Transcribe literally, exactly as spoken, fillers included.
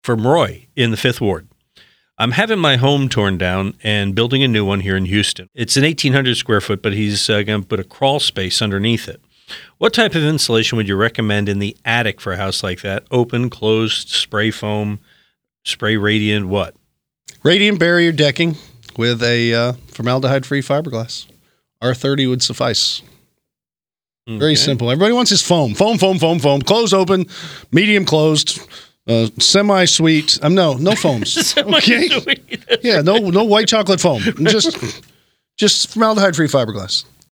from Roy in the Fifth Ward. I'm having my home torn down and building a new one here in Houston. It's an eighteen hundred square foot, but he's uh, going to put a crawl space underneath it. What type of insulation would you recommend in the attic for a house like that? Open, closed, spray foam, spray radiant, what? Radiant barrier decking with a uh, formaldehyde-free fiberglass. R thirty would suffice. Okay. Very simple. Everybody wants his foam. Foam, foam, foam, foam. Closed, open, medium closed, uh, semi-sweet. Um, no, no foams. Okay? Yeah, no no white chocolate foam. Just, just formaldehyde-free fiberglass.